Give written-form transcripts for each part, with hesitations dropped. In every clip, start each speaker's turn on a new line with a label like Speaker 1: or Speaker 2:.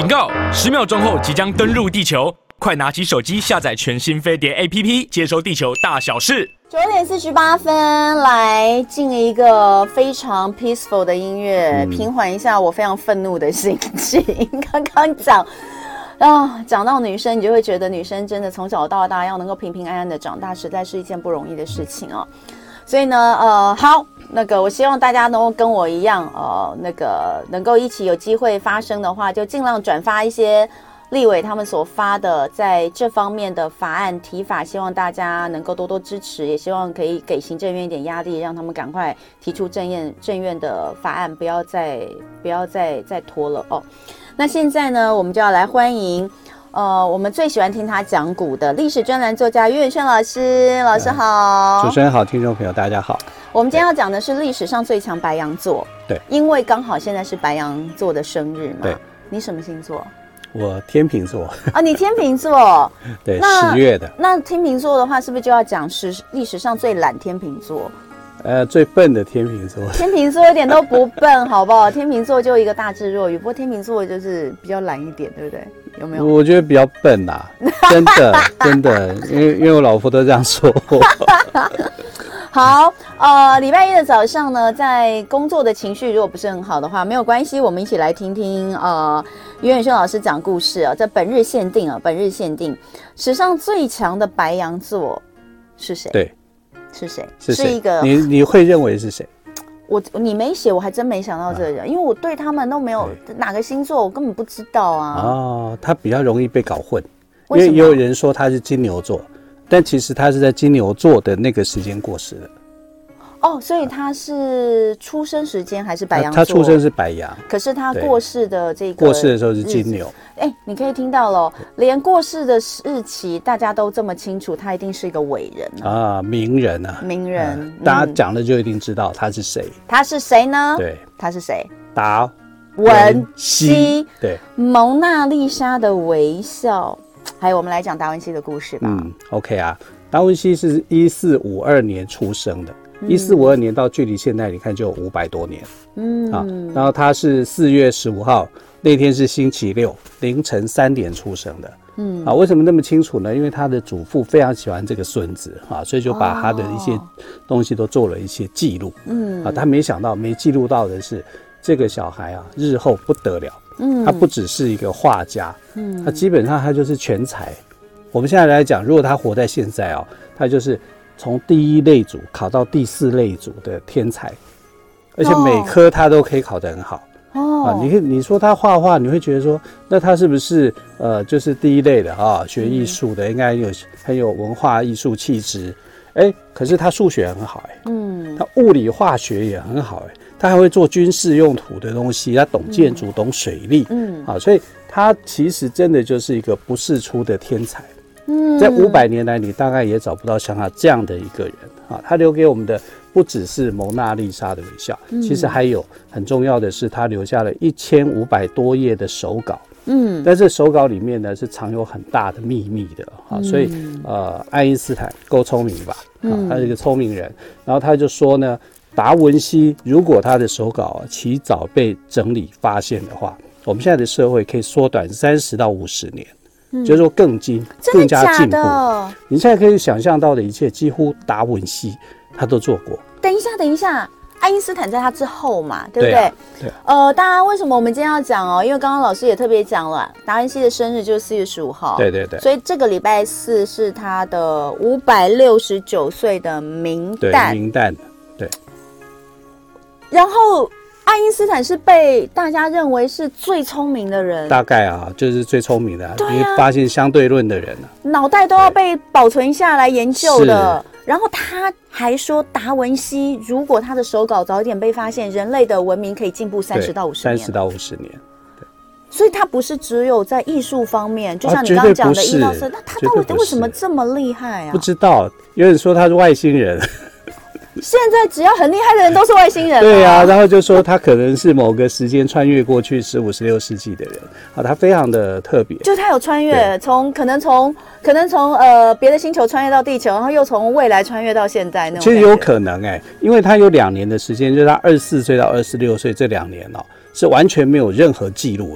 Speaker 1: 警告！10秒钟后即将登陆地球，快拿起手机下载全新飞碟 APP， 接收地球大小事。
Speaker 2: 9:48，来进一个非常 peaceful 的音乐，平缓一下我非常愤怒的心情。刚刚讲到女生，你就会觉得女生真的从小到大要能够平平安安的长大，实在是一件不容易的事情哦。所以呢，好，我希望大家能够跟我一样，能够一起有机会发声的话，就尽量转发一些立委他们所发的在这方面的法案提法，希望大家能够多多支持，也希望可以给行政院一点压力，让他们赶快提出政院的法案，不要再拖了哦。那现在呢，我们就要来欢迎我们最喜欢听他讲古的历史专栏作家于远炫老师。老师好。
Speaker 3: 主持人好，听众朋友大家好。
Speaker 2: 我们今天要讲的是历史上最强白羊座。
Speaker 3: 对，
Speaker 2: 因为刚好现在是白羊座的生日嘛。
Speaker 3: 对。
Speaker 2: 你什么星座？
Speaker 3: 我天秤座。
Speaker 2: 啊，你天秤座。
Speaker 3: 对，10月的。
Speaker 2: 那天秤座的话，是不是就要讲历史上最懒天秤座？
Speaker 3: 最笨的天秤座。
Speaker 2: 天秤座一点都不笨，好不好？天秤座就一个大智若愚，不过天秤座就是比较懒一点，对不对？有没有？
Speaker 3: 我觉得比较笨啦，真的，因为我老婆都这样说。
Speaker 2: 好，礼拜一的早上呢，在工作的情绪如果不是很好的话，没有关系，我们一起来听听于远轩老师讲故事啊。这本日限定，史上最强的白羊座是谁？
Speaker 3: 对。
Speaker 2: 是谁？
Speaker 3: 是
Speaker 2: 一个
Speaker 3: 你会认为是谁？
Speaker 2: 你没写，我还真没想到这个人，因为我对他们都没有哪个星座，我根本不知道啊。
Speaker 3: 哦，他比较容易被搞混，因为也有人说他是金牛座，但其实他是在金牛座的那个时间过世的。
Speaker 2: 哦，所以他是出生时间还是白羊座？
Speaker 3: 他出生是白羊，
Speaker 2: 可是他过世的
Speaker 3: 过世的时候是金牛。
Speaker 2: 你可以听到了，连过世的日期大家都这么清楚，他一定是一个伟人
Speaker 3: 啊，名人啊，
Speaker 2: 名人。
Speaker 3: 大家讲了就一定知道他是谁。
Speaker 2: 他是谁呢？
Speaker 3: 对，
Speaker 2: 他是谁？
Speaker 3: 达
Speaker 2: 文西。
Speaker 3: 对，
Speaker 2: 蒙娜丽莎的微笑。还有，我们来讲达文西的故事吧。
Speaker 3: OK 啊，达文西是1452年出生的。1452年到距离现在你看就有500多年。然后他是4月15号那天是星期六凌晨3点出生的。为什么那么清楚呢？因为他的祖父非常喜欢这个孙子所以就把他的一些东西都做了一些记录。他没想到没记录到的是这个小孩日后不得了。他不只是一个画家，他基本上他就是全才。我们现在来讲，如果他活在现在他就是从第1类组考到第4类组的天才，而且每科他都可以考得很好。你说他画画，你会觉得说，那他是不是就是第1类的学艺术的，应该很有文化艺术气质。可是他数学很好他物理化学也很好他还会做军事用途的东西，他懂建筑，懂水利。所以他其实真的就是一个不世出的天才。在500年来，你大概也找不到像他这样的一个人他留给我们的不只是蒙娜丽莎的微笑，其实还有很重要的是，他留下了1500多页的手稿。但是手稿里面呢是藏有很大的秘密的所以爱因斯坦够聪明吧？他是一个聪明人，然后他就说呢，达文西如果他的手稿起早被整理发现的话，我们现在的社会可以缩短30到50年。就是说更加进步。你现在可以想象到的一切，几乎达文西他都做过。
Speaker 2: 等一下，爱因斯坦在他之后嘛，对不对？
Speaker 3: 对啊。
Speaker 2: 当然，为什么我们今天要讲因为刚刚老师也特别讲了，达文西的生日就是4月15号。
Speaker 3: 对。
Speaker 2: 所以这个礼拜4是他的569岁的冥诞。
Speaker 3: 对，冥诞。对。
Speaker 2: 然后。爱因斯坦是被大家认为是最聪明的人，
Speaker 3: 大概就是最聪明的因为发现相对论的人
Speaker 2: 脑袋都要被保存下来研究的。然后他还说，达文西如果他的手稿早一点被发现，人类的文明可以进步30到50年。
Speaker 3: 30到50年。
Speaker 2: 所以他不是只有在艺术方面，就像你刚刚讲的1到4，那他到底为什么这么厉害
Speaker 3: 不知道，有人说他是外星人。
Speaker 2: 现在只要很厉害的人都是外星人。
Speaker 3: 对啊，然后就说他可能是某个时间穿越过去15、16世纪的人他非常的特别。
Speaker 2: 就他有穿越，可能从别的星球穿越到地球，然后又从未来穿越到现在那种。
Speaker 3: 其实有可能因为他有2年的时间，就是他24岁到26岁这2年是完全没有任何记录的。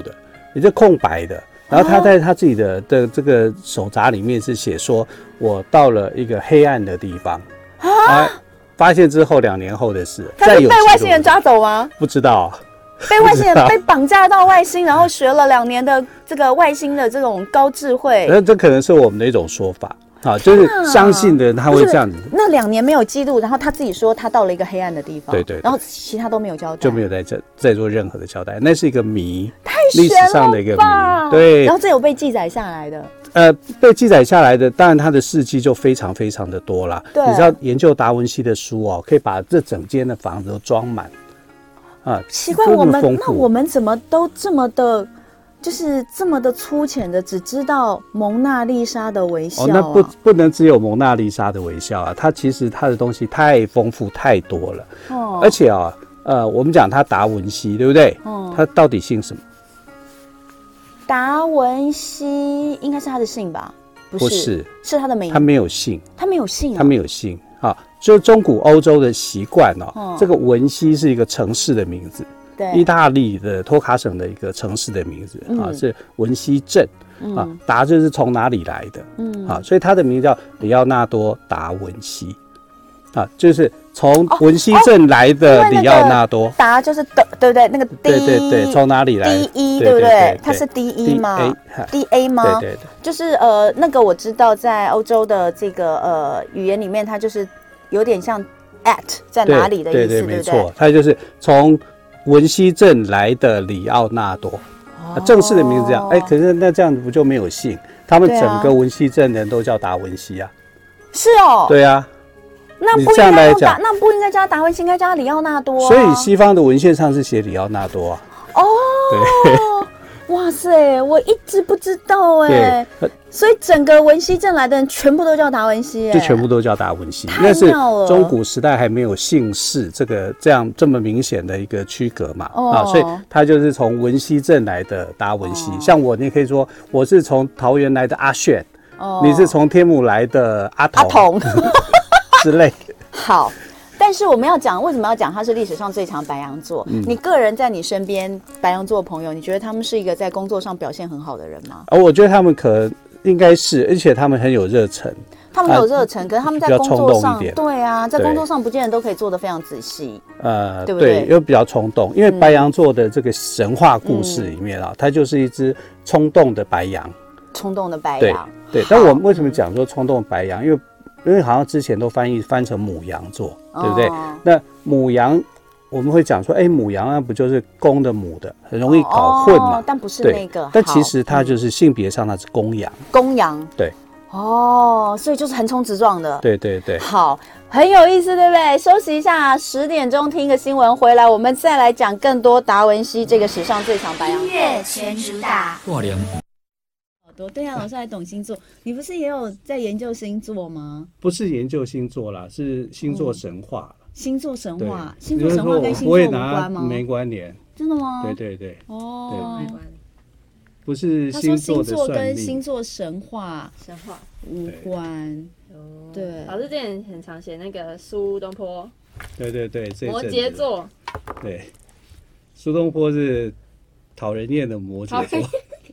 Speaker 3: 也就空白的。然后他在他自己的这个手札里面是写说，我到了一个黑暗的地方啊，发现之后2年后的事。
Speaker 2: 他是被外星人抓走吗？
Speaker 3: 不知道，
Speaker 2: 被外星人被绑架到外星，然后学了2年的这个外星的这种高智慧。
Speaker 3: 这可能是我们的一种说法。啊，就是相信的人他会这样子。
Speaker 2: 那2年没有记录，然后他自己说他到了一个黑暗的地方，
Speaker 3: 对，
Speaker 2: 然后其他都没有交代，
Speaker 3: 就没有再做任何的交代，那是一个谜，
Speaker 2: 历
Speaker 3: 史上的一个谜。对，
Speaker 2: 然后这有被记载下来的。
Speaker 3: 被记载下来的，当然他的事迹就非常非常的多啦。
Speaker 2: 对，
Speaker 3: 你知道研究达文西的书哦，可以把这整间的房子都装满。
Speaker 2: 奇怪，我们怎么都这么的？就是这么的粗浅的，只知道蒙娜丽莎的微笑
Speaker 3: 那不能只有蒙娜丽莎的微笑啊，它其实它的东西太丰富太多了。而且我们讲他达文西，对不对？他到底姓什么？
Speaker 2: 达文西应该是他的姓吧？不是，是他的名。
Speaker 3: 他没有姓，
Speaker 2: 他没有姓，
Speaker 3: 他没有姓。就中古欧洲的习惯这个文西是一个城市的名字。意大利的托卡省的一个城市的名字是文西镇达就是从哪里来的所以他的名字叫里奥纳多达文西就是从文西镇来的里奥纳多。
Speaker 2: 达就是的，对不对？那个 D，
Speaker 3: 对，从哪里来
Speaker 2: ？D1， 对不对？它是 D1 吗 ？DA 吗？
Speaker 3: 对，
Speaker 2: 就是那个我知道，在欧洲的这个语言里面，它就是有点像 at 在哪里的意思，对不对？
Speaker 3: 没错，它就是从文西镇来的里奥纳多，正式的名字这样。可是那这样子不就没有姓？他们整个文西镇的人都叫达文西啊。
Speaker 2: 是哦。
Speaker 3: 对啊。
Speaker 2: 那不应该叫那不应该叫达文西，应该叫里奥纳多。
Speaker 3: 所以西方的文献上是写里奥纳多啊。
Speaker 2: 对。哇塞，我一直不知道哎。所以整个文西镇来的人全部都叫达文西，
Speaker 3: 就全部都叫达文西。那是中古时代还没有姓氏这么明显的一个区隔嘛所以他就是从文西镇来的达文西。像我，你可以说我是从桃园来的阿炫，你是从天母来的阿童之类。
Speaker 2: 好。但是我们要讲，为什么要讲他是历史上最强白羊座？你个人在你身边白羊座的朋友，你觉得他们是一个在工作上表现很好的人吗？
Speaker 3: 我觉得他们应该是，而且他们很有热忱。
Speaker 2: 他们有热忱，可是他们在工作上，对啊，在工作上不见得都可以做得非常仔细。对不对？
Speaker 3: 又比较冲动，因为白羊座的这个神话故事里面它就是一只冲动的白羊。
Speaker 2: 冲动的白羊。
Speaker 3: 对。但我们为什么讲说冲动白羊？因为好像之前都翻成牡羊座，对不对？那牡羊我们会讲说，牡羊那不就是公的母的，很容易搞混嘛。
Speaker 2: 但不是那个。
Speaker 3: 但其实它就是性别上它是公羊。
Speaker 2: 公羊。
Speaker 3: 对。
Speaker 2: 所以就是横冲直撞的。
Speaker 3: 对。
Speaker 2: 好，很有意思，对不对？休息一下，10点钟听个新闻回来，我们再来讲更多达文西这个史上最强白羊。
Speaker 4: 音乐全主打。
Speaker 2: 对啊，老师还懂星座，你不是也有在研究星座吗？
Speaker 3: 不是研究星座啦，是星座神话。
Speaker 2: 星座神话，星座神话跟星座无关吗？
Speaker 3: 没关联。
Speaker 2: 真的吗？
Speaker 3: 对。没关。不是星座的算命。他说星
Speaker 2: 座跟星座神话无关。对。
Speaker 4: 老师之前很常写那个苏东坡。
Speaker 3: 对。
Speaker 4: 摩羯座。
Speaker 3: 对。苏东坡是讨人厌的摩羯座。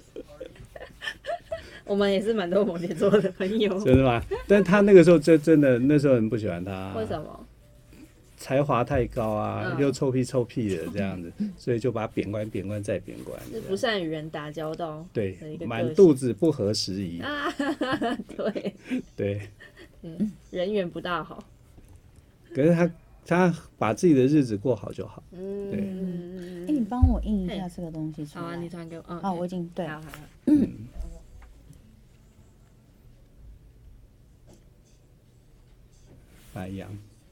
Speaker 4: 我们也是蛮多摩羯座的朋友。
Speaker 3: 真的吗？但他那个时候真的那时候很不喜欢他。
Speaker 4: 为什么？
Speaker 3: 才华太高啊，又臭屁的这样子，所以就把他贬官再贬官。
Speaker 4: 是不善与人打交道。
Speaker 3: 对，满肚子不合时宜。对。
Speaker 4: 人缘不大好。
Speaker 3: 可是他把自己的日子过好就好。对。
Speaker 2: 你帮我印一下这个东西出来。
Speaker 4: 好啊，你传给我。
Speaker 2: 我已经对。
Speaker 4: 好。
Speaker 3: 白羊。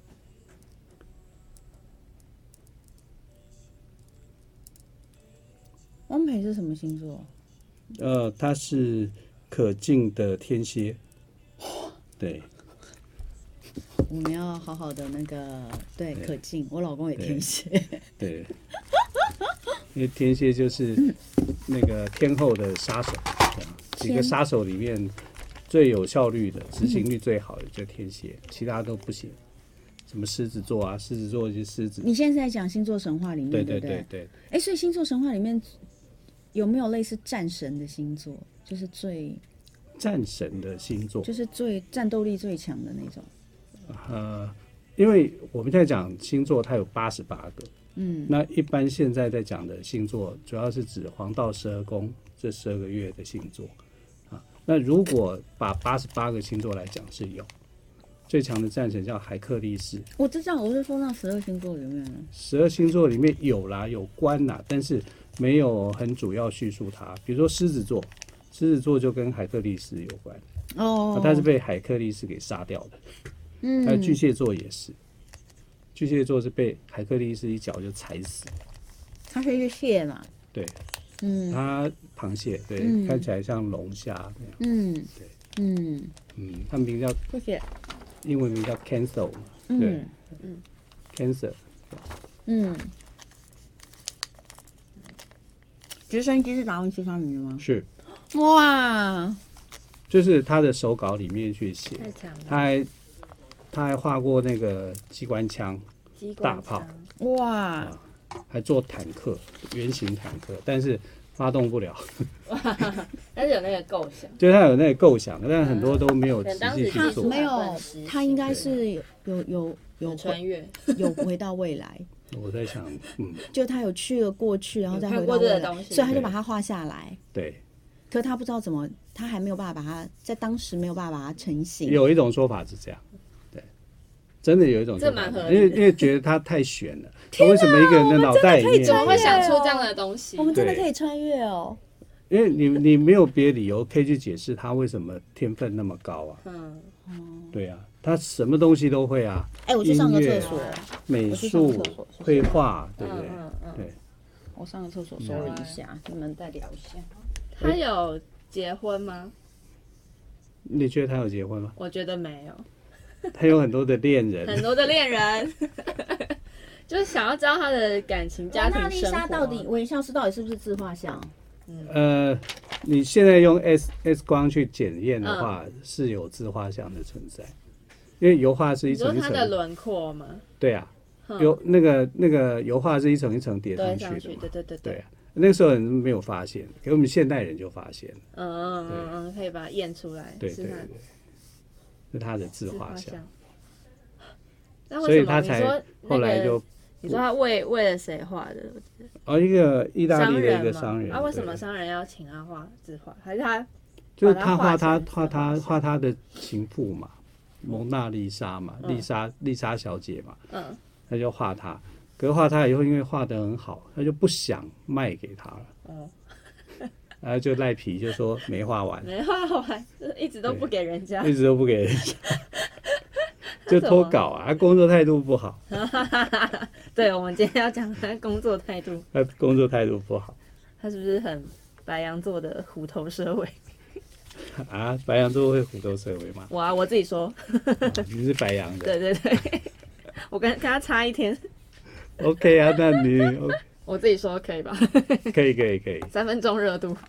Speaker 2: 汪培是什么星座？
Speaker 3: 他是可敬的天蝎。对。
Speaker 2: 我们要好好的那个对可敬，我老公也天蝎。
Speaker 3: 对。因为天蝎就是那个天后的杀手，几个杀手里面最有效率的、执行力最好的就天蝎，其他都不行。什么狮子座啊，狮子座就是狮子。
Speaker 2: 你现在是在讲星座神话里面，对不对？
Speaker 3: 对。
Speaker 2: 所以星座神话里面有没有类似战神的星座，就是
Speaker 3: 战神的星座，
Speaker 2: 就是最战斗力最强的那种？
Speaker 3: 因为我们在讲星座，它有88个。那一般现在在讲的星座，主要是指黄道12宫这12个月的星座啊。那如果把88个星座来讲，是有最强的战神叫海克力士。
Speaker 2: 我知道，我是说那12星座里面呢
Speaker 3: ，12星座里面有啦，有关啦，但是没有很主要叙述它。比如说狮子座，狮子座就跟海克力士有关哦，他是被海克力士给杀掉的。还有巨蟹座也是。巨蟹座是被海克力士一脚就踩死，
Speaker 2: 它是一个蟹嘛？
Speaker 3: 对，它螃蟹，对，看起来像龙虾那样，对，它名叫英文名叫 Cancer 嘛，对，Cancer，
Speaker 2: 直升机是达文西发明的吗？
Speaker 3: 是，
Speaker 2: 哇，
Speaker 3: 就是他的手稿里面去写，
Speaker 4: 太强了，
Speaker 3: 他还画过那个机关枪、大炮，
Speaker 2: 哇，
Speaker 3: 还做坦克、圆形坦克，但是发动不了。
Speaker 4: 但是有那个构想，
Speaker 3: 就是他有那个构想，但很多都没有实际去做。
Speaker 2: 没有，他应该是有
Speaker 4: 穿越，
Speaker 2: 有回到未来。
Speaker 3: 我在想，
Speaker 2: 就他有去了过去，然后再回到未来，所以他就把它画下来。
Speaker 3: 对。
Speaker 2: 可是他不知道怎么，他还没有办法把它在当时没有办法把它成型。
Speaker 3: 有一种说法是这样。真的有一种说法，因为觉得它太悬了。为什么一个人的脑袋里面
Speaker 4: 怎么会想出这样的东西？
Speaker 2: 我们真的可以穿越哦。
Speaker 3: 因为你没有别的理由可以去解释他为什么天分那么高啊。对啊，他什么东西都会啊。
Speaker 2: 我去上个厕所，
Speaker 3: 美术、绘画，对不对？对。
Speaker 2: 我上个厕所收了一下，你们再聊一下。
Speaker 4: 他有结婚吗？
Speaker 3: 你觉得他有结婚吗？
Speaker 4: 我觉得没有。
Speaker 3: 他有很多的恋人，
Speaker 4: 很多的恋人，就是想要知道他的感情、家庭生活。
Speaker 2: 娜丽莎到底微笑是到底是不是自画像？
Speaker 3: 你现在用 X 光去检验的话，是有自画像的存在，因为油画是一层一层。
Speaker 4: 你说它的轮廓吗？
Speaker 3: 对啊，有那个油画是一层一层叠上去的嘛。对啊，那个时候人没有发现，可我们现代人就发现了。
Speaker 4: 可以把它验出来。
Speaker 3: 对。是他的自画像，
Speaker 4: 所
Speaker 3: 以他才后来就
Speaker 4: 你说他为了谁画的？
Speaker 3: 一个意大利的一个商人。
Speaker 4: 为什么商人要请他画自画？还是他
Speaker 3: 就是他画他的情妇嘛，蒙娜丽莎嘛，丽莎小姐嘛，他就画她。可是画她以后，因为画得很好，他就不想卖给他了。然后就赖皮，就说没画完，
Speaker 4: 一直都不给人家，
Speaker 3: 就脱稿啊，他工作态度不好。
Speaker 4: 对，我们今天要讲他工作态度。
Speaker 3: 他工作态度不好，
Speaker 4: 他是不是很白羊座的虎头蛇尾？
Speaker 3: 啊，白羊座会虎头蛇尾吗？
Speaker 4: 我自己说。
Speaker 3: 你是白羊的。
Speaker 4: 对，我跟他差一天。
Speaker 3: OK 啊，那你。
Speaker 4: 我自己说可以吧？
Speaker 3: 可以
Speaker 4: 3分钟热度，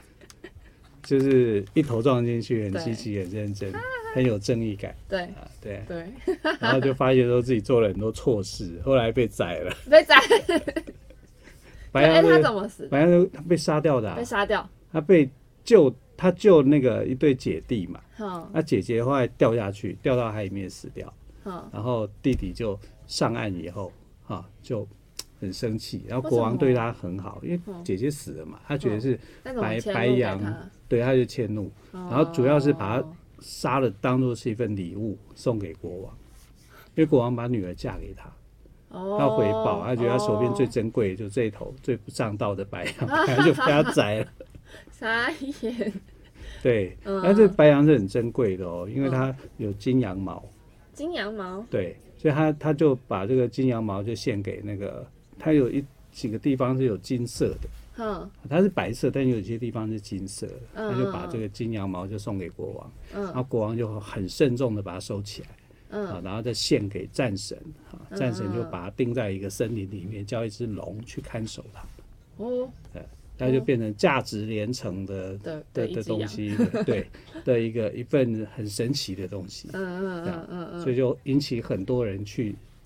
Speaker 3: 就是一头撞进去，很积极、很认真、很有正义感。
Speaker 4: 对
Speaker 3: 然后就发现说自己做了很多错事，后来被宰了。白羊
Speaker 4: 他怎么死？
Speaker 3: 白羊他被杀掉的。
Speaker 4: 被杀掉。
Speaker 3: 他救那个一对姐弟嘛。那姐姐后来掉下去，掉到海里面死掉。然后弟弟就上岸以后，就。很生气，然后国王对他很好，因为姐姐死了嘛，他觉得是白羊，对，他就迁怒，然后主要是把他杀了，当做是一份礼物送给国王，因为国王把女儿嫁给他，要回报，他觉得他手边最珍贵就这一头最不上道的白羊，他就被他宰了，
Speaker 4: 傻眼。
Speaker 3: 对，但是白羊是很珍贵的哦，因为它有金羊毛，对，所以他就把这个金羊毛就献给那个。它有几个地方是有金色的，它是白色，但有些地方是金色的，他就把这个金羊毛就送给国王，然后国王就很慎重的把它收起来，然后再献给战神，战神就把它钉在一个森林里面，叫一只龙去看守它，它就变成价值连城的东西，对的一份很神奇的东西，所以就引起很多人去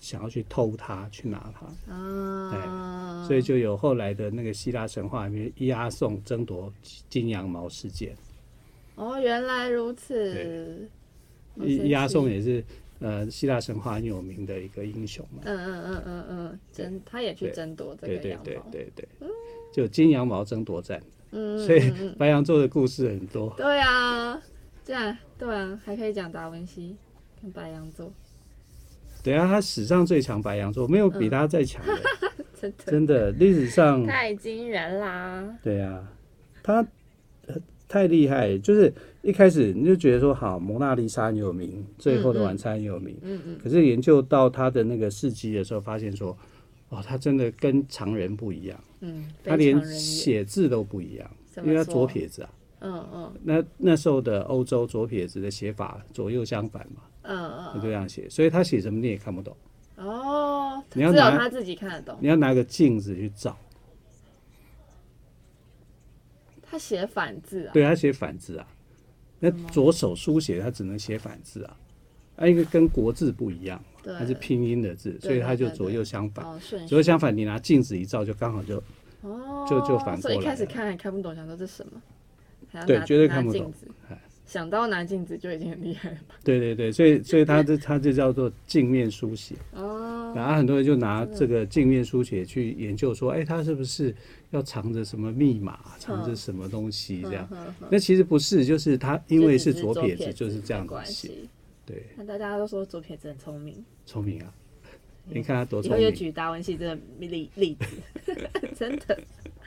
Speaker 3: 想要去偷它，去拿它。
Speaker 4: 啊，
Speaker 3: 所以就有后来的那个希腊神话里面伊阿宋争夺金羊毛事件。
Speaker 4: 哦，原来如此。
Speaker 3: 伊阿宋也是希腊神话很有名的一个英雄嘛。
Speaker 4: 他也去争夺这个羊毛。
Speaker 3: 对，就金羊毛争夺战。所以白羊座的故事很多。
Speaker 4: 对啊，这样对啊，还可以讲达文西跟白羊座。
Speaker 3: 对啊，他史上最强白羊座，没有比他再强的。真的，历史上
Speaker 4: 太惊人啦。
Speaker 3: 对啊，他太厉害，就是一开始你就觉得说，好，蒙娜丽莎很有名，最后的晚餐很有名，可是研究到他的那个事迹的时候，发现说，哦，他真的跟常人不一样，他连写字都不一样，因为他左撇子啊，那时候的欧洲左撇子的写法左右相反嘛，就这样写，所以他写什么你也看不懂，
Speaker 4: 只有他自己看得懂，
Speaker 3: 你要拿个镜子去照。
Speaker 4: 他写反字啊？
Speaker 3: 对，他写反字啊。那左手书写他只能写反字啊，一个跟国字不一样嘛，它是拼音的字，所以他就左右相反。左右相反，你拿镜子一照，就刚好就反过来了。
Speaker 4: 所以一开始看还看不懂，想说这是什么？
Speaker 3: 对，绝对看不懂。
Speaker 4: 想到拿镜子就已经很厉害了吧？
Speaker 3: 对，所以他就叫做镜面书写。然后很多人就拿这个镜面书写去研究说，他是不是要藏着什么密码，藏着什么东西这样？那其实不是，就是他因为是左撇子，就是这样子写。对，
Speaker 4: 那大家都说左撇子很聪明，
Speaker 3: 聪明啊！你看他多聪明。
Speaker 4: 以后就举达文西这个例子，真的。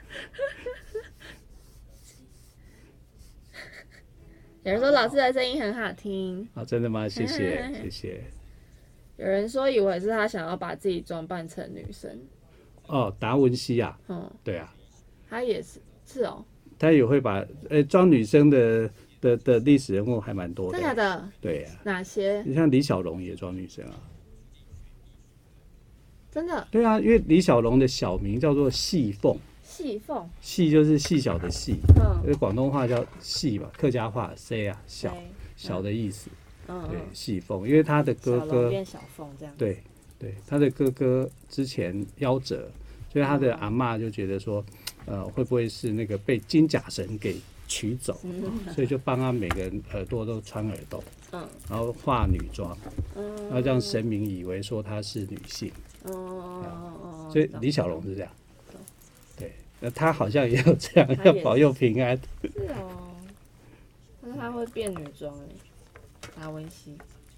Speaker 4: 有人说老师的声音很好听，
Speaker 3: 真的吗？谢谢谢谢。
Speaker 4: 有人说以为是他想要把自己装扮成女生。
Speaker 3: 达文西啊，对啊，
Speaker 4: 他也是哦，
Speaker 3: 他也会把装女生的历史人物还蛮多的。
Speaker 4: 真的假的？
Speaker 3: 对啊。
Speaker 4: 哪些？
Speaker 3: 你像李小龙也装女生啊。
Speaker 4: 真的？
Speaker 3: 对啊，因为李小龙的小名叫做细凤。细就是细小的细，广东话叫细嘛，客家话 say 啊，小的意思。对，细凤，因为他的哥哥
Speaker 4: 变小凤这样。
Speaker 3: 对，他的哥哥之前夭折，所以他的阿嬷就觉得说，会不会是那个被金甲神给取走，所以就帮他每个人耳朵都穿耳洞，然后化女装，然后让神明以为说她是女性。所以李小龙是这样。对，那他好像也有这样，要保佑平安。
Speaker 4: 是哦，但是他会变女装达文西。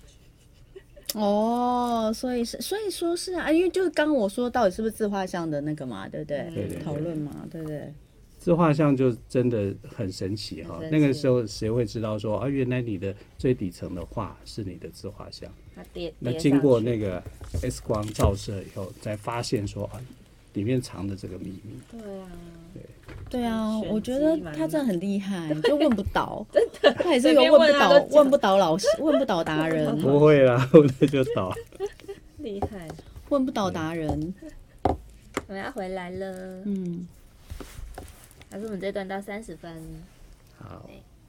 Speaker 2: 所以说是啊，因为就是刚刚我说到底是不是自画像的那个嘛，对不对？
Speaker 3: 对，
Speaker 2: 讨论嘛，对不对？
Speaker 3: 自画像就真的很神奇哈，那个时候谁会知道说原来你的最底层的画是你的自画像？那经过那个 X 光照射以后，才发现说里面藏的这个秘密。
Speaker 2: 对啊，我觉得他真的很厉害，就问不倒，
Speaker 4: 真的，
Speaker 2: 他也是一个问不倒老师，问不倒达人。
Speaker 3: 不会啦，问了就倒。
Speaker 4: 厉害，
Speaker 2: 问不倒达人。
Speaker 4: 我们要回来了。还是我们这段到30分。
Speaker 3: 好。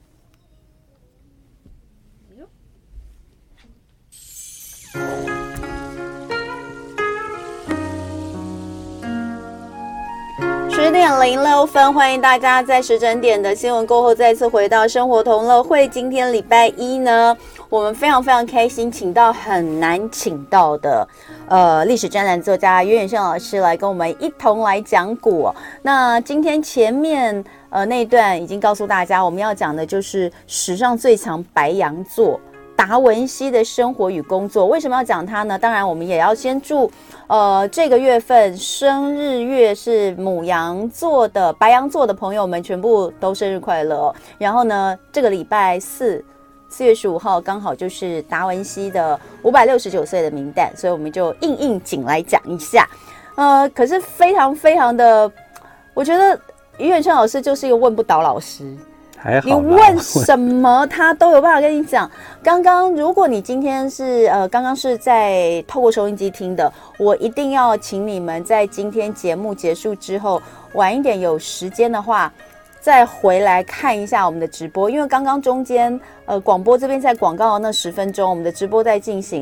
Speaker 2: 10:06，欢迎大家在时整点的新闻过后再次回到生活同乐会。今天礼拜一呢，我们非常非常开心，请到很难请到的历史专栏作家袁远胜老师来跟我们一同来讲古。那今天前面那一段已经告诉大家，我们要讲的就是史上最强白羊座达文西的生活与工作。为什么要讲他呢？当然我们也要先祝这个月份生日月是牡羊座的白羊座的朋友们全部都生日快乐然后呢，这个礼拜4月15号刚好就是达文西的569岁的冥诞，所以我们就应景来讲一下。可是非常非常的，我觉得于远胜老师就是一个问不倒老师。你问什么他都有办法跟你讲。刚刚如果你今天是刚刚是在透过收音机听的，我一定要请你们在今天节目结束之后晚一点有时间的话再回来看一下我们的直播，因为刚刚中间广播这边在广告的那10分钟我们的直播在进行，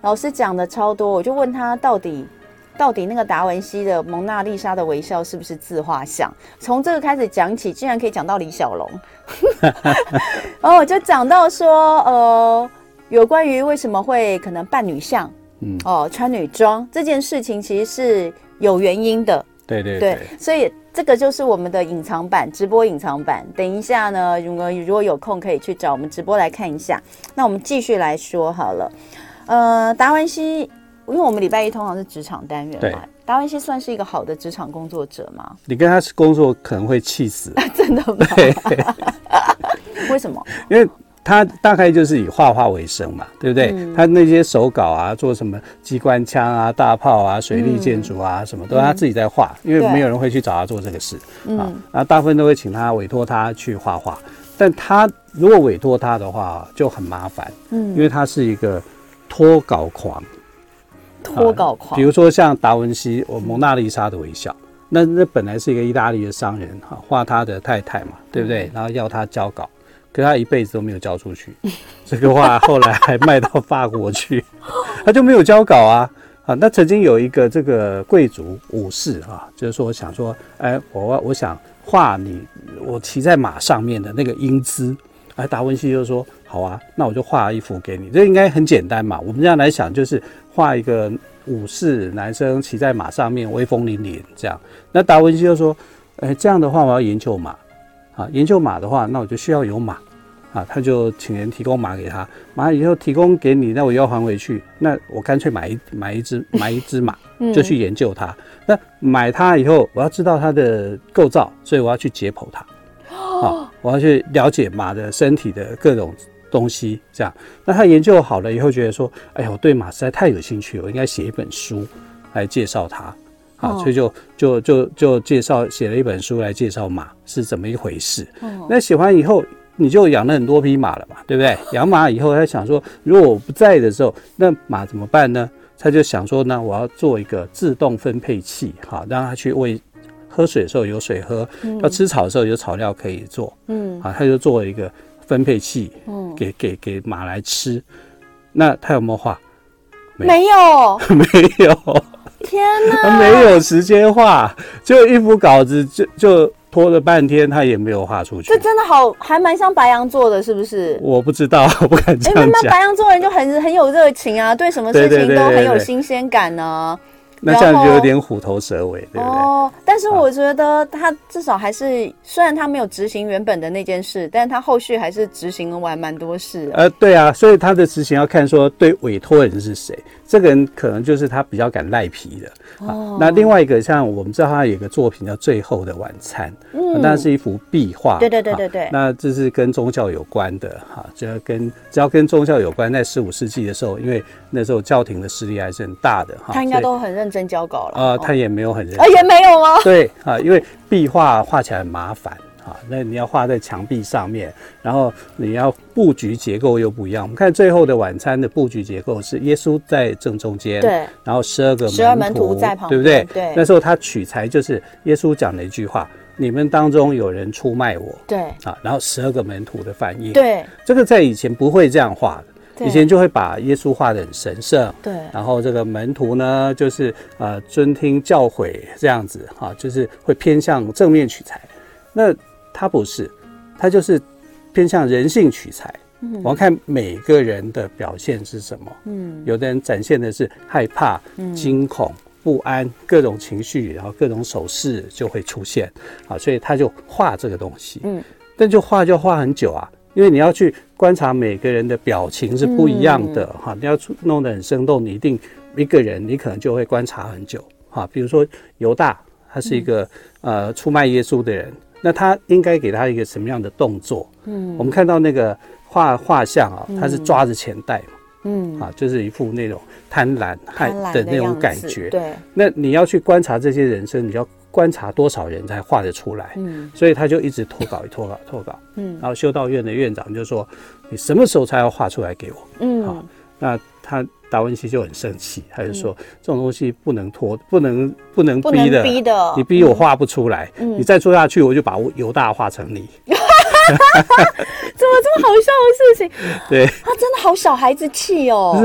Speaker 2: 老师讲的超多，我就问他到底那个达文西的蒙娜丽莎的微笑是不是自画像？从这个开始讲起，竟然可以讲到李小龙，然后我就讲到说，有关于为什么会可能扮女相，穿女装这件事情，其实是有原因的。对，所以这个就是我们的隐藏版，直播隐藏版。等一下呢，如果有空可以去找我们直播来看一下。那我们继续来说好了，达文西，因为我们礼拜一通常是职场单元嘛，达文西算是一个好的职场工作者吗？
Speaker 3: 你跟他工作可能会气死，
Speaker 2: 真的吗？
Speaker 3: 对，
Speaker 2: 为什么？
Speaker 3: 因为他大概就是以画画为生嘛，对不对？他那些手稿啊，做什么机关枪啊、大炮啊、水利建筑啊，什么都是他自己在画，因为没有人会去找他做这个事啊。然后大部分都会请他委托他去画画，但他如果委托他的话就很麻烦，因为他是一个脱稿狂。比如说像达文西，蒙娜丽莎的微笑，那本来是一个意大利的商人画他的太太嘛，对不对？然后要他交稿。可是他一辈子都没有交出去，这个画后来还卖到法国去，他就没有交稿啊。那曾经有一个这个贵族武士啊，就是说想说，我想画我骑在马上面的那个英姿。达文西就说好啊，那我就画一幅给你，这应该很简单嘛。我们这样来想，就是画一个武士男生骑在马上面，威风凛凛这样。那达文西就说，这样的话我要研究马。研究马的话，那我就需要有马他就请人提供马给他，马以后提供给你，那我又要还回去，那我干脆买一只马，就去研究它。那买它以后，我要知道它的构造，所以我要去解剖它，我要去了解马的身体的各种东西，这样。那他研究好了以后，觉得说，哎呀，我对马实在太有兴趣了，我应该写一本书来介绍它。所以就写了一本书来介绍马是怎么一回事。那写完以后，你就养了很多匹马了嘛，对不对？养马以后，他想说，如果我不在的时候，那马怎么办呢？他就想说呢，我要做一个自动分配器，让他去喝水的时候有水喝，要吃草的时候有草料可以做。他就做了一个分配器，给马来吃。那他有没有画？
Speaker 2: 没有，
Speaker 3: 没有。
Speaker 2: 天哪，
Speaker 3: 他没有时间画，就一幅稿子就拖了半天，他也没有画出去。
Speaker 2: 这真的还蛮像白羊座的，是不是？
Speaker 3: 我不知道，不敢这样讲。
Speaker 2: 那白羊座人就很有热情啊，对什么事情都很有新鲜感呢。
Speaker 3: 那这样就有点虎头蛇尾，对不对？
Speaker 2: 但是我觉得他至少还是，虽然他没有执行原本的那件事，但是他后续还是执行了完蛮多事。
Speaker 3: 对啊，所以他的执行要看说对委托人是谁，这个人可能就是他比较敢赖皮的。那另外一个像我们知道他有一个作品叫《最后的晚餐》，那是一幅壁画。
Speaker 2: 对。
Speaker 3: 那这是跟宗教有关的只要跟宗教有关，在15世纪的时候，因为那时候教廷的势力还是很大的
Speaker 2: 他应该都很认真交稿了。
Speaker 3: 他也没有很认真。
Speaker 2: 也没有吗？
Speaker 3: 对因为壁画画起来很麻烦。那你要画在墙壁上面，然后你要布局结构又不一样。我们看《最后的晚餐》的布局结构是耶稣在正中间，
Speaker 2: 对，
Speaker 3: 然后12个门徒
Speaker 2: 在旁边，
Speaker 3: 对不对？
Speaker 2: 对。
Speaker 3: 那时候他取材就是耶稣讲的一句话：“你们当中有人出卖我。”
Speaker 2: 对。
Speaker 3: 然后12个门徒的反应，
Speaker 2: 对，
Speaker 3: 这个在以前不会这样画的。以前就会把耶稣画得很神圣，
Speaker 2: 对，
Speaker 3: 然后这个门徒呢，就是遵听教诲这样子就是会偏向正面取材。那他不是，他就是偏向人性取材。我要看每个人的表现是什么。有的人展现的是害怕、惊恐、不安，各种情绪，然后各种手势就会出现所以他就画这个东西。但就画很久啊。因为你要去观察每个人的表情是不一样的你要弄得很生动，你一定一个人你可能就会观察很久比如说犹大，他是一个出卖耶稣的人，那他应该给他一个什么样的动作？我们看到那个画像他是抓着钱袋嘛，就是一副那种贪婪的那种感觉。
Speaker 2: 对，
Speaker 3: 那你要去观察这些人生，你要观察多少人才画得出来。所以他就一直拖稿，然后修道院的院长就说：“你什么时候才要画出来给我？”那达文西就很生气，他就说：“这种东西不能拖，不能逼的，你逼我画不出来，你再做下去，我就把犹大画成你。”
Speaker 2: 怎么这么好笑的事情？
Speaker 3: 对，
Speaker 2: 他真的好小孩子气哦。
Speaker 3: 就是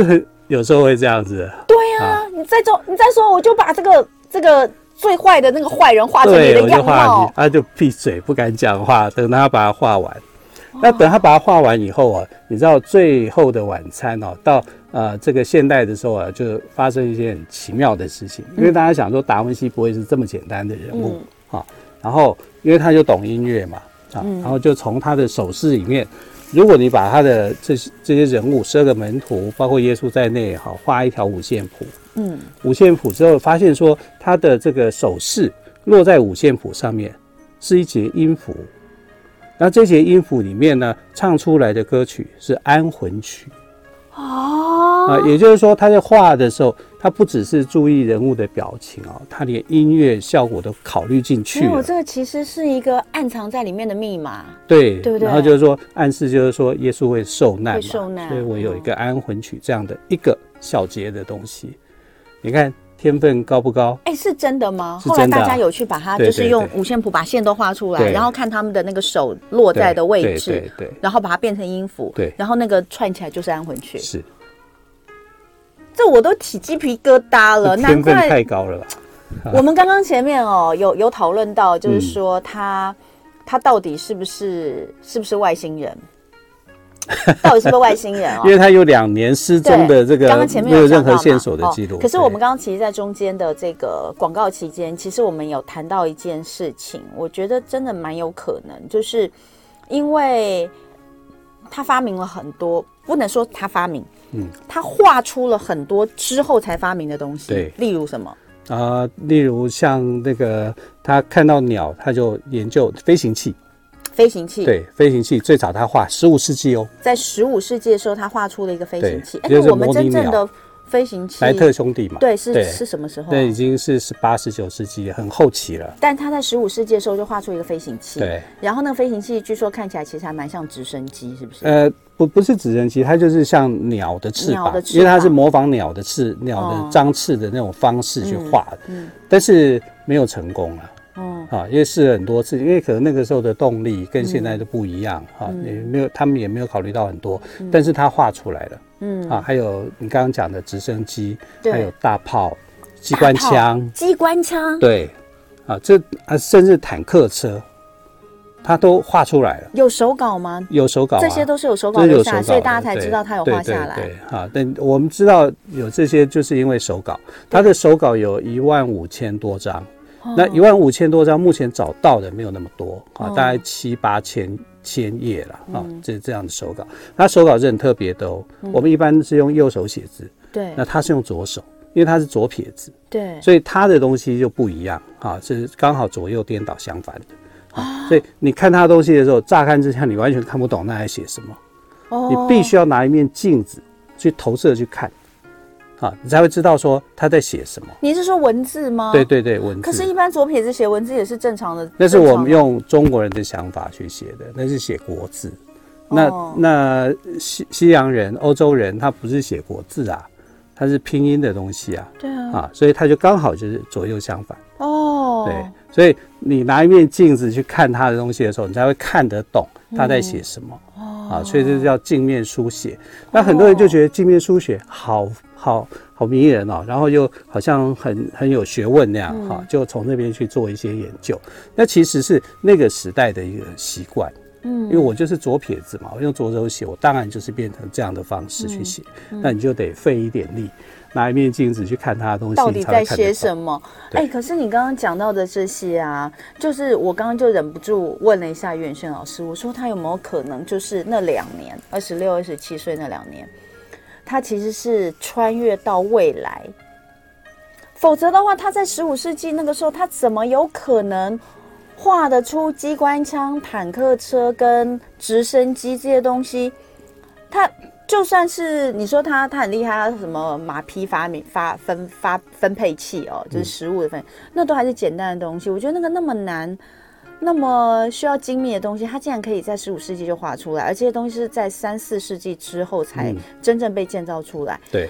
Speaker 3: 有时候会这样子。
Speaker 2: 对啊，你再说，我就把这个最坏的那个坏人画成你的样貌，
Speaker 3: 他就闭嘴不敢讲话，等他把它画完。那等他把它画完以后啊，你知道最后的晚餐哦，到这个现代的时候啊，就发生一些很奇妙的事情，因为大家想说达文西不会是这么简单的人物啊，然后因为他就懂音乐嘛啊，然后就从他的手势里面，如果你把他的这些人物12个门徒，包括耶稣在内哈，画一条五线谱。五线谱之后，发现说他的这个手势落在五线谱上面是一节音符，那这节音符里面呢，唱出来的歌曲是安魂曲。也就是说他在画的时候，他不只是注意人物的表情哦，他连音乐效果都考虑进去了。
Speaker 2: 这个其实是一个暗藏在里面的密码，
Speaker 3: 对
Speaker 2: 不对？
Speaker 3: 然后就是说暗示就是说耶稣会受难嘛，
Speaker 2: 所
Speaker 3: 以我有一个安魂曲这样的一个小节的东西。你看天分高不高？
Speaker 2: 是真的吗？
Speaker 3: 是真的
Speaker 2: 后来大家有去把它就是用五线谱把线都画出来，然后看他们的那个手落在的位置，
Speaker 3: 对，
Speaker 2: 然后把它变成音符，
Speaker 3: 对，
Speaker 2: 然后那个串起来就是安魂曲。
Speaker 3: 是，
Speaker 2: 这我都起鸡皮疙瘩了，
Speaker 3: 天分太高了吧？
Speaker 2: 我们刚刚前面有讨论到，就是说他到底是不是外星人？到底是不是外星人
Speaker 3: 因为他有2年失踪的这个
Speaker 2: 刚刚前面
Speaker 3: 没有任何线索的记录。
Speaker 2: 可是我们刚刚其实在中间的这个广告期间，其实我们有谈到一件事情，我觉得真的蛮有可能，就是因为他发明了很多，不能说他发明，他画出了很多之后才发明的东西。
Speaker 3: 对，
Speaker 2: 例如什么？
Speaker 3: 例如像那个他看到鸟，他就研究飞行器。对，飞行器最早他画15世纪哦，
Speaker 2: 在15世纪的时候，他画出了一个飞行器。那我们真正的飞行器，
Speaker 3: 莱特兄弟嘛，
Speaker 2: 对，是什么时候？
Speaker 3: 那已经是18、19世纪很后期了。
Speaker 2: 但他在15世纪的时候就画出一个飞行器，
Speaker 3: 对。
Speaker 2: 然后那个飞行器据说看起来其实还蛮像直升机，是不是？
Speaker 3: 不是直升机，它就是像鸟的翅膀，因为它是模仿鸟的张翅的那种方式去画的，但是没有成功了。因为试了很多次，因为可能那个时候的动力跟现在都不一样他们也没有考虑到很多，但是他画出来了。还有你刚刚讲的直升机，还有大炮、机关枪，对，甚至坦克车，他都画出来了。
Speaker 2: 有手稿吗？
Speaker 3: 有手稿，
Speaker 2: 这些都是有手稿留下来，所以大家才知道他有画下来。
Speaker 3: 对，但我们知道有这些，就是因为手稿，他的手稿有15000多张。那15000多张，目前找到的没有那么多大概7、8千页了这样的手稿。他手稿是很特别的哦。我们一般是用右手写字，
Speaker 2: 对，
Speaker 3: 那他是用左手，因为他是左撇子，
Speaker 2: 对，
Speaker 3: 所以他的东西就不一样是刚好左右颠倒相反的所以你看他的东西的时候，乍看之下你完全看不懂那在写什么，你必须要拿一面镜子去投射去看。你才会知道说他在写什么。你
Speaker 2: 是说文字吗？
Speaker 3: 对，文字。
Speaker 2: 可是，一般左撇子写文字也是正常的。
Speaker 3: 那是我们用中国人的想法去写的，那是写国字。那西洋人、欧洲人，他不是写国字啊，他是拼音的东西啊。
Speaker 2: 对啊。
Speaker 3: 所以他就刚好就是左右相反。
Speaker 2: 对，
Speaker 3: 所以你拿一面镜子去看他的东西的时候，你才会看得懂他在写什么。所以这叫镜面书写。那很多人就觉得镜面书写好迷人然后又好像很有学问那样就从那边去做一些研究。那其实是那个时代的一个习惯。因为我就是左撇子嘛，我用左手写，我当然就是变成这样的方式去写。那你就得费一点力，拿一面镜子去看他的东西，
Speaker 2: 到底在写什么？可是你刚刚讲到的这些就是我刚刚就忍不住问了一下袁轩老师，我说他有没有可能就是那2年，26、27岁那2年，他其实是穿越到未来，否则的话，他在15世纪那个时候，他怎么有可能画得出机关枪、坦克车跟直升机这些东西？他就算是你说他很厉害，他什么马匹分配器就是食物的分，那都还是简单的东西。我觉得那个那么难，那么需要精密的东西，他竟然可以在15世纪就画出来，而这些东西是在3、4世纪之后才真正被建造出来。
Speaker 3: 对，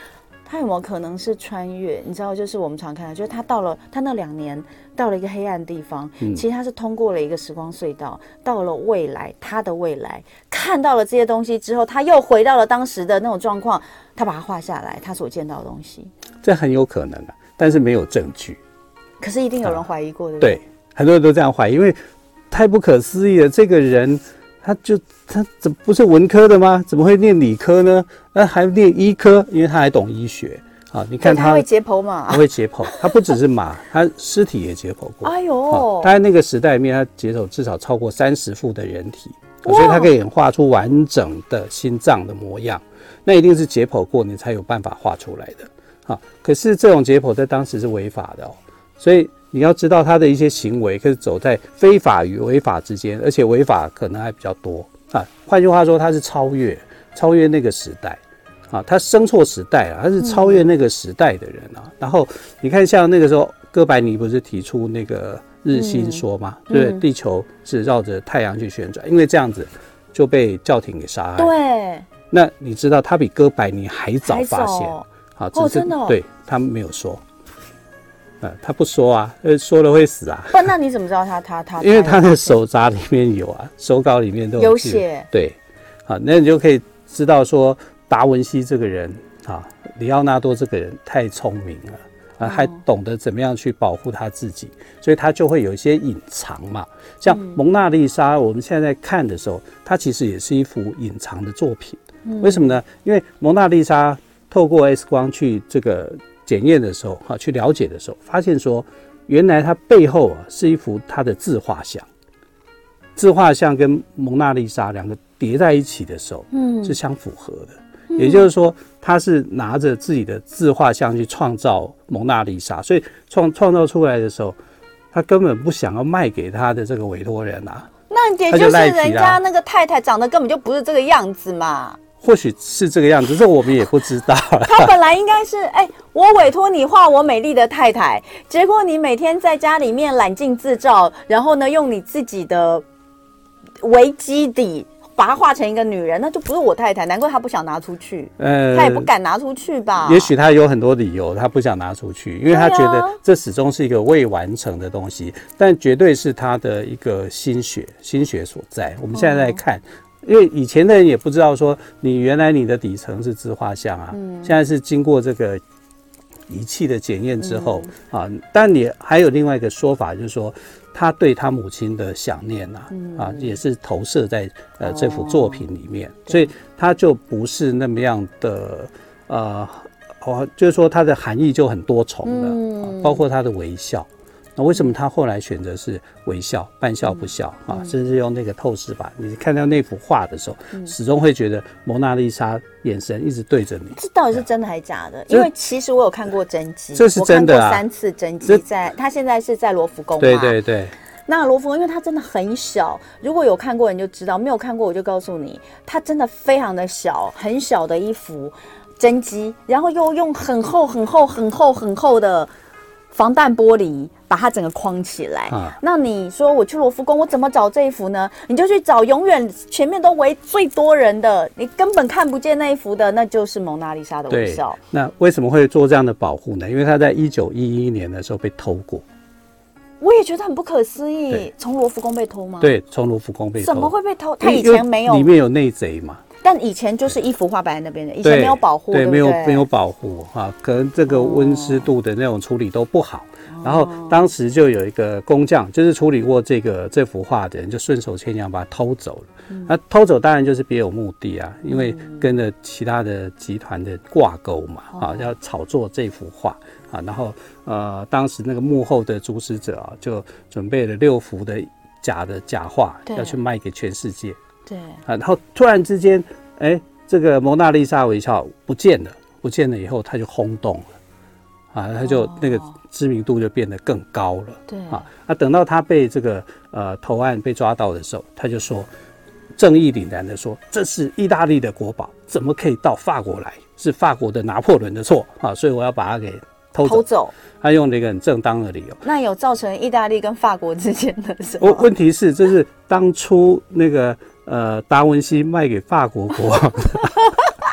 Speaker 2: 他有没有可能是穿越？你知道，就是我们常看到，就是他那2年到了一个黑暗地方，其实他是通过了一个时光隧道，到了未来，他的未来，看到了这些东西之后，他又回到了当时的那种状况，他把它画下来，他所见到的东西，这
Speaker 3: 很有可能啊，但是没有证据。
Speaker 2: 可是一定有人怀疑过，对不对？
Speaker 3: 对，很多人都这样怀疑，因为太不可思议了，这个人。他怎么不是文科的吗？怎么会念理科呢？还念医科，因为他还懂医学啊。你看他
Speaker 2: 会解剖嘛？
Speaker 3: 他会解剖，他不只是马，他尸体也解剖过。
Speaker 2: 哎呦，
Speaker 3: 他在那个时代里面，他解剖至少超过30副的人体，所以他可以画出完整的心脏的模样。那一定是解剖过，你才有办法画出来的啊。可是这种解剖在当时是违法的哦，所以。你要知道他的一些行为，可是走在非法与违法之间，而且违法可能还比较多啊。换句话说，他是超越那个时代啊，他生错时代啊，他是超越那个时代的人啊。然后你看，像那个时候哥白尼不是提出那个日心说吗？对，地球是绕着太阳去旋转，因为这样子就被教廷给杀害。
Speaker 2: 对，
Speaker 3: 那你知道他比哥白尼还早发现啊？
Speaker 2: 真的哦？
Speaker 3: 对，他没有说。他不说啊，说了会死啊。
Speaker 2: 不，那你怎么知道他？
Speaker 3: 因为他的手札里面有啊，手稿里面都有
Speaker 2: 写。
Speaker 3: 对，好，那你就可以知道说达文西这个人啊，里奥纳多这个人太聪明了啊，还懂得怎么样去保护他自己，所以他就会有一些隐藏嘛。像蒙娜丽莎，我们现在看的时候，它其实也是一幅隐藏的作品。为什么呢？因为蒙娜丽莎透过 X 光去这个。检验的时候，去了解的时候，发现说，原来它背后是一幅他的自画像，自画像跟蒙娜丽莎两个叠在一起的时候，是相符合的。也就是说，他是拿着自己的自画像去创造蒙娜丽莎，所以创造出来的时候，他根本不想要卖给他的这个委托人啊。
Speaker 2: 那也就是人家那个太太长得根本就不是这个样子嘛。
Speaker 3: 或许是这个样子，这我们也不知道。
Speaker 2: 他本来应该是，我委托你画我美丽的太太，结果你每天在家里面揽镜自照，然后呢，用你自己的为基底把它画成一个女人，那就不是我太太，难怪他不想拿出去。他也不敢拿出去吧？
Speaker 3: 也许他有很多理由，他不想拿出去，因为他觉得这始终是一个未完成的东西，但绝对是他的一个心血所在。我们现在在看。因为以前的人也不知道说你原来你的底层是自画像啊，现在是经过这个仪器的检验之后啊，但你还有另外一个说法，就是说他对他母亲的想念啊，也是投射在这幅作品里面，所以他就不是那么样的就是说它的含义就很多重了，包括他的微笑。那为什么他后来选择是微笑、半笑不笑啊？甚至用那个透视法，你看到那幅画的时候，始终会觉得蒙娜丽莎眼神一直对着你。
Speaker 2: 这到底是真的还是假的？因为其实我有看过真迹，
Speaker 3: 这是真的啊，
Speaker 2: 我看过3次真迹，他现在是在罗浮宫嘛。
Speaker 3: 对对对。
Speaker 2: 那罗浮宫，因为它真的很小，如果有看过人就知道，没有看过我就告诉你，它真的非常的小，很小的一幅真迹，然后又用很厚、很厚、很厚、很厚的防弹玻璃把它整个框起来。那你说我去罗浮宫，我怎么找这一幅呢？你就去找永远前面都围最多人的，你根本看不见那一幅的，那就是蒙娜丽莎的微笑。
Speaker 3: 那为什么会做这样的保护呢？因为它在1911年的时候被偷过。
Speaker 2: 我也觉得很不可思议，从罗浮宫被偷吗？
Speaker 3: 对，从罗浮宫被偷。
Speaker 2: 怎么会被偷？他以前没有，
Speaker 3: 里面有内贼嘛。
Speaker 2: 但以前就是一幅画摆在那边的，以前没有保护，
Speaker 3: 对，
Speaker 2: 对，
Speaker 3: 没有保护哈，可能这个温湿度的那种处理都不好。然后当时就有一个工匠，就是处理过这幅画的人，就顺手牵羊把它偷走了。那偷走当然就是别有目的啊，因为跟着其他的集团的挂钩嘛，要炒作这幅画啊。然后当时那个幕后的主使者啊，就准备了6幅的假画，要去卖给全世界。对啊，然后突然之间，这个蒙娜丽莎微笑不见了以后，他就轰动了。他就那个知名度就变得更高了。对啊，那等到他被这个投案被抓到的时候，他就说正义凛然的说，这是意大利的国宝，怎么可以到法国来？是法国的拿破仑的错啊，所以我要把它给偷走。他用了一个很正当的理由。那
Speaker 2: 有造成意大利跟法国之间的什么？
Speaker 3: 问题是，这是当初那个达文西卖给法国国王的。
Speaker 2: 太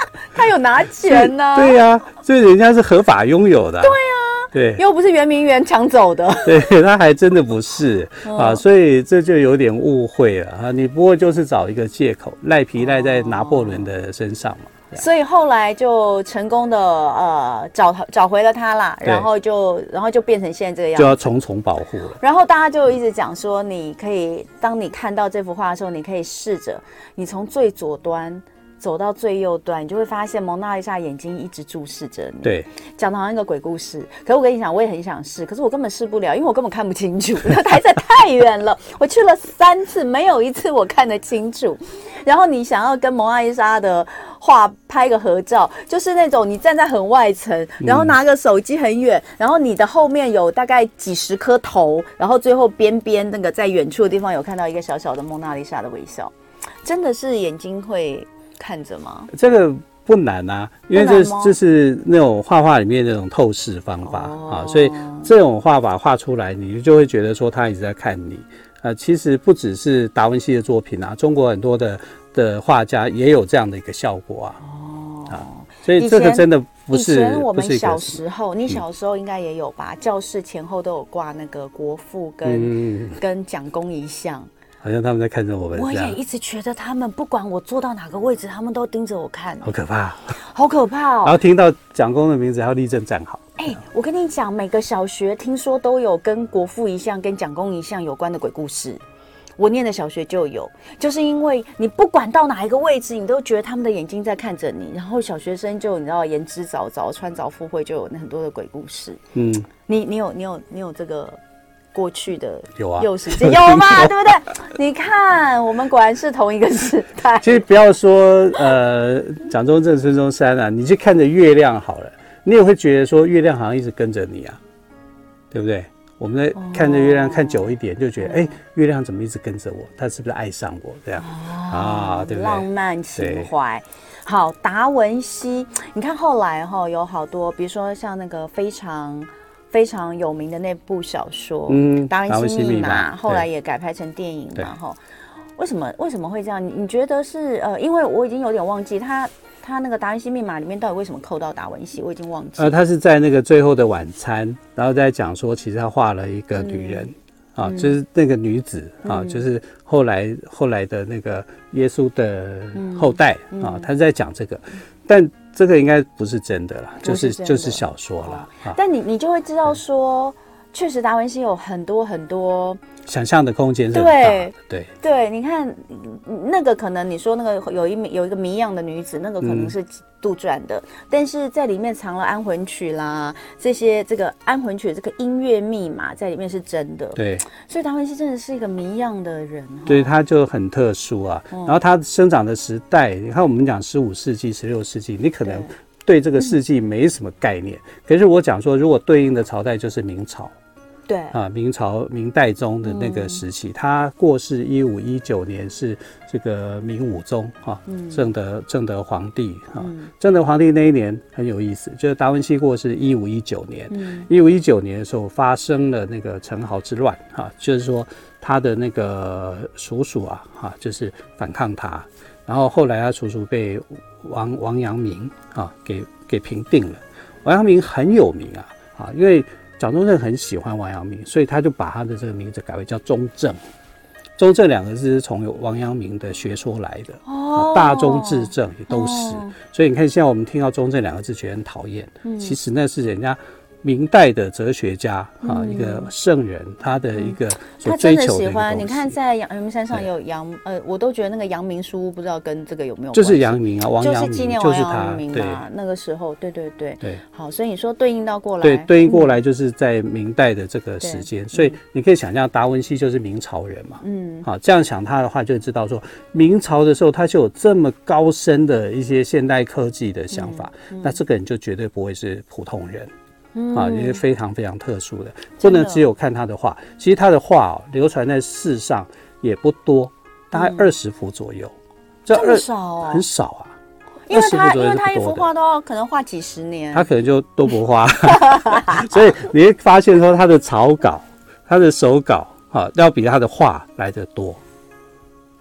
Speaker 2: 他有拿钱呢、
Speaker 3: 对呀，所以人家是合法拥有的。对
Speaker 2: 啊，
Speaker 3: 对，
Speaker 2: 又不是圆明园抢走的。
Speaker 3: 对，他还真的不是啊，所以这就有点误会了啊。你不过就是找一个借口，赖皮赖在拿破仑的身上嘛。
Speaker 2: 所以后来就成功的找回了他啦，然后就变成现在这个样子，
Speaker 3: 就要重重保护了。
Speaker 2: 然后大家就一直讲说，你可以当你看到这幅画的时候，你可以试着你从最左端走到最右端，你就会发现蒙娜丽莎眼睛一直注视着你。
Speaker 3: 对，
Speaker 2: 讲的好像一个鬼故事。可是我跟你讲，我也很想试，可是我根本试不了，因为我根本看不清楚，台在太远了。我去了3次，没有一次我看得清楚。然后你想要跟蒙娜丽莎的画拍个合照，就是那种你站在很外层，然后拿个手机很远，然后你的后面有大概几十颗头，然后最后边边那个在远处的地方有看到一个小小的蒙娜丽莎的微笑，真的是眼睛会看着吗？
Speaker 3: 这个不难啊，因为这是那种画画里面那种透视方法啊，所以这种画法画出来，你就会觉得说他一直在看你。其实不只是达文西的作品啊，中国很多的画家也有这样的一个效果啊。所以这个真的不是。以
Speaker 2: 前我们小时候，你小时候应该也有吧？教室前后都有挂那个国父跟蒋公遗像。
Speaker 3: 好像他们在看着我们。
Speaker 2: 我也一直觉得他们不管我坐到哪个位置，他们都盯着我看。
Speaker 3: 好可怕，
Speaker 2: 好可怕哦！
Speaker 3: 然后听到蒋公的名字，还要立正站好。
Speaker 2: 我跟你讲，每个小学听说都有跟国父遗像、跟蒋公遗像有关的鬼故事。我念的小学就有，就是因为你不管到哪一个位置，你都觉得他们的眼睛在看着你，然后小学生就你知道言之凿凿、穿凿附会，就有很多的鬼故事。你有这个过去的幼时间有吗？对不对？你看，我们果然是同一个时代。
Speaker 3: 其实不要说蒋中正、孙中山啊，你去看着月亮好了，你也会觉得说月亮好像一直跟着你啊，对不对？我们在看着月亮看久一点，就觉得月亮怎么一直跟着我？他是不是爱上我？这样对不对？
Speaker 2: 浪漫情怀。好，达文西，你看后来有好多，比如说像那个非常有名的那部小说《达文西密码》，后来也改拍成电影嘛。为什么会这样？你觉得是因为我已经有点忘记他那个达文西密码里面到底为什么扣到达文西，我已经忘记。他
Speaker 3: 是在那个最后的晚餐，然后在讲说，其实他画了一个女人就是那个女子就是后来的那个耶稣的后代他在讲这个，但这个应该不是真的啦，就是小说啦。
Speaker 2: 但你就会知道说，确实达文西有很多
Speaker 3: 想象的空间是很大的。
Speaker 2: 对，你看那个可能你说那个有一个谜样的女子，那个可能是杜撰的，但是在里面藏了安魂曲啦，这个安魂曲这个音乐密码在里面是真的。对，所以达文西真的是一个谜样的人。对，
Speaker 3: 他就很特殊啊。然后他生长的时代，你看我们讲15世纪、16世纪，你可能对这个世纪没什么概念，可是我讲说，如果对应的朝代就是明朝。
Speaker 2: 对
Speaker 3: 明朝明代宗的那个时期，他过世1519年是这个明武宗正德皇帝正德皇帝那一年很有意思，就是达文西过世1519年，1519年的时候发生了那个陈豪之乱就是说他的那个叔叔就是反抗他，然后后来他叔叔被王阳明给平定了。王阳明很有名因为蒋中正很喜欢王阳明，所以他就把他的这个名字改为叫中正。中正2个字是从王阳明的学说来的，大中至正也都是。所以你看，现在我们听到中正2个字觉得很讨厌，其实那是人家明代的哲学家一个圣人，他的一个所追求的一个东西。他真的喜欢。
Speaker 2: 你看，在阳明山上有我都觉得那个阳明书屋不知道跟这个有没有关系？
Speaker 3: 就是阳明王阳明，
Speaker 2: 就是纪念王阳明嘛。那个时候，对。好，所以你说对应到过来，
Speaker 3: 对，对应过来就是在明代的这个时间，所以你可以想象达文西就是明朝人嘛。好，这样想他的话，就知道说明朝的时候他就有这么高深的一些现代科技的想法，那这个人就绝对不会是普通人。也是非常非常特殊的，不能只有看他的画。其实他的画流传在世上也不多，大概20幅左右。
Speaker 2: 这么少
Speaker 3: 很少啊。
Speaker 2: 因为他一幅画都要可能画几十年，
Speaker 3: 他可能就都不画。所以你会发现说他的草稿、他的手稿要比他的画来得多。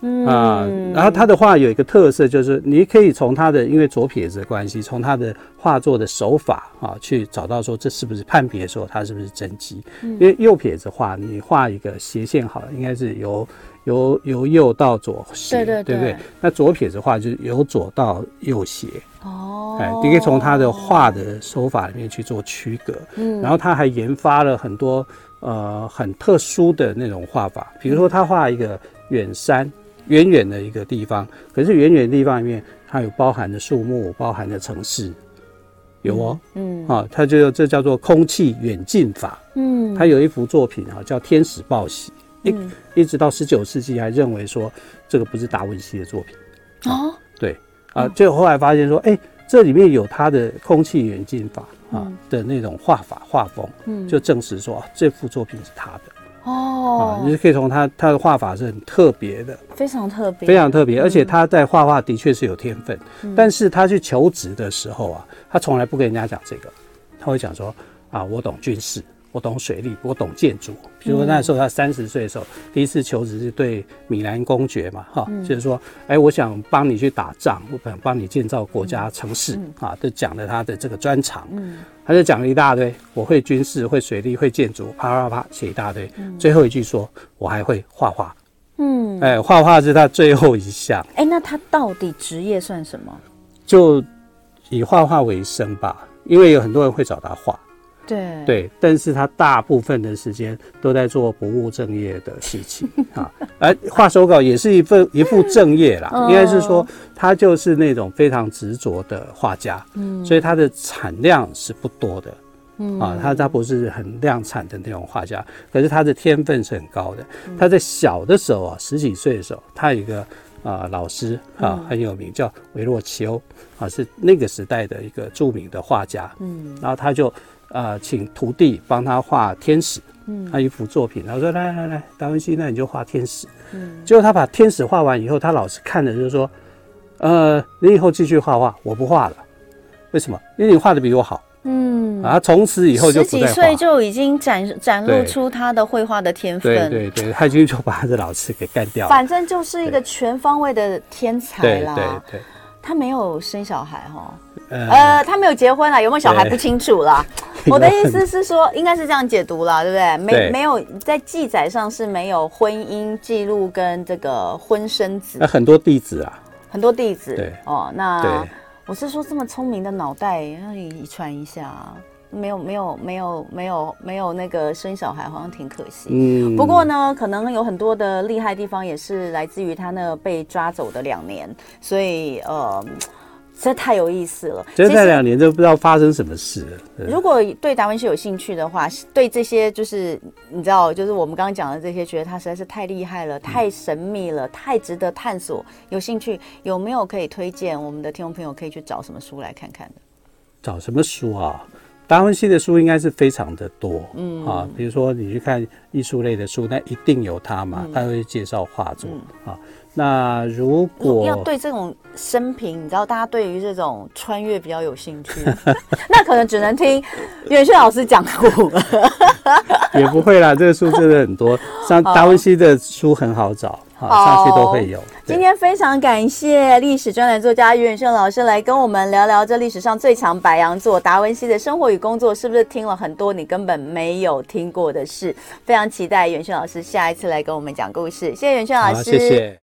Speaker 3: 然后他的画有一个特色，就是你可以从他的因为左撇子的关系，从他的画作的手法去找到说这是不是判别说他是不是真迹。因为右撇子画，你画一个斜线好了，应该是由右到左斜，对不对？那左撇子画就是由左到右斜。你可以从他的画的手法里面去做区隔。然后他还研发了很多很特殊的那种画法，比如说他画一个远山。远远的一个地方，可是远远的地方里面，它有包含的树木，包含的城市，有哦，它这叫做空气远近法。它有一幅作品叫《天使报喜》，一直到19世纪还认为说这个不是达文西的作品。对最后后来发现说，这里面有它的空气远近法的那种画法画风，就证实说这幅作品是他的。你就可以从他的画法是很特别的，
Speaker 2: 非常特别，
Speaker 3: 非常特别，而且他在画画的确是有天分，但是他去求职的时候他从来不跟人家讲这个，他会讲说我懂军事，我懂水利，我懂建筑。比如说那时候他30岁的时候，第一次求职是对米兰公爵嘛，就是说，我想帮你去打仗，我想帮你建造国家城市就讲了他的这个专长。他就讲了一大堆，我会军事，会水利，会建筑，啪啪啪写一大堆。最后一句说，我还会画画。画画是他最后一项。
Speaker 2: 那他到底职业算什么？
Speaker 3: 就以画画为生吧，因为有很多人会找他画。对，但是他大部分的时间都在做不务正业的事情而画手稿也是一副正业啦，应该是说他就是那种非常执着的画家，所以他的产量是不多的。他不是很量产的那种画家，可是他的天分是很高的。他在小的时候10几岁的时候，他有一个老师很有名，叫维洛奇欧是那个时代的一个著名的画家。然后他就请徒弟帮他画天使，他一幅作品，然后说来，达文西，那你就画天使。结果他把天使画完以后，他老师看了就说，你以后继续画画，我不画了。为什么？因为你画的比我好。他从此以后就不再画。10几岁
Speaker 2: 就已经展露出他的绘画的天分。
Speaker 3: 对，他就把他的老师给干掉了。
Speaker 2: 反正就是一个全方位的天才啦。
Speaker 3: 对。
Speaker 2: 他没有生小孩他没有结婚啦，有没有小孩不清楚啦。我的意思是说，应该是这样解读啦，对不对？没有在记载上是没有婚姻记录跟这个婚生子。
Speaker 3: 很多弟子
Speaker 2: 对那我是说这么聪明的脑袋要遗传一下没有那个生小孩好像挺可惜。不过呢，可能有很多的厉害地方也是来自于他那被抓走的2年，所以这太有意思了。
Speaker 3: 这2年就不知道发生什么事了。
Speaker 2: 如果对达文西有兴趣的话，对这些就是你知道，就是我们刚刚讲的这些，觉得他实在是太厉害了，太神秘了，太值得探索。有兴趣有没有可以推荐我们的听众朋友可以去找什么书来看看的？
Speaker 3: 找什么书啊？达文西的书应该是非常的多，比如说你去看艺术类的书，那一定有他嘛，他会介绍画作那如果
Speaker 2: 要对这种生平，你知道大家对于这种穿越比较有兴趣，那可能只能听袁轩老师讲古了。
Speaker 3: 也不会啦，这个书真的很多，像达文西的书很好找。上去都会有。
Speaker 2: 今天非常感谢历史专栏作家于远胜老师来跟我们聊聊这历史上最强白羊座达文西的生活与工作，是不是听了很多你根本没有听过的事？非常期待远胜老师下一次来跟我们讲故事。谢谢远胜老师，
Speaker 3: 谢谢。